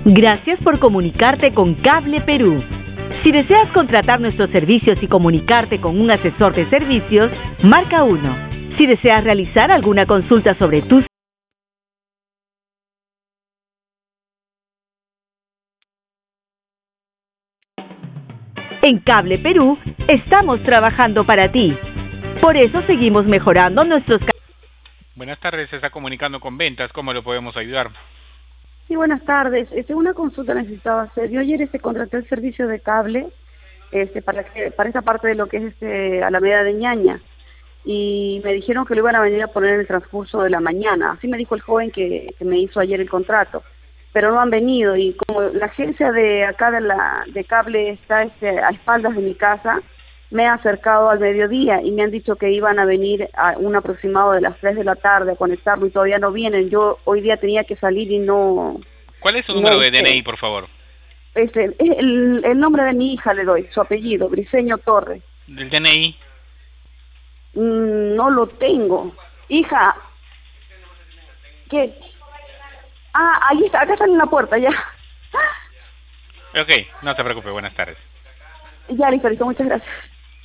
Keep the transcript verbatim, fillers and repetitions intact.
Gracias por comunicarte con Cable Perú. Si deseas contratar nuestros servicios y comunicarte con un asesor de servicios, marca uno. Si deseas realizar alguna consulta sobre tus En Cable Perú, estamos trabajando para ti. Por eso seguimos mejorando nuestros... Buenas tardes, se está comunicando con ventas, ¿cómo lo podemos ayudar? Sí, buenas tardes. Este, una consulta necesitaba hacer. Yo ayer este, contraté el servicio de cable este, para que, para esa parte de lo que es este, Alameda de Ñaña. Y me dijeron que lo iban a venir a poner en el transcurso de la mañana. Así me dijo el joven que, que me hizo ayer el contrato. Pero no han venido y como la agencia de acá de la de cable está este, a espaldas de mi casa, me he acercado al mediodía y me han dicho que iban a venir a un aproximado de las tres de la tarde a conectarlo y todavía no vienen. Yo hoy día tenía que salir y no... ¿Cuál es su no, número de este, D N I, por favor? Este, el, el nombre de mi hija le doy, su apellido, Briceño Torres. ¿Del D N I? Mm, no lo tengo. Hija, ¿qué? Ah, ahí está, acá está en la puerta, ya. Ok, no se preocupe, buenas tardes. Ya, listo, listo, muchas gracias.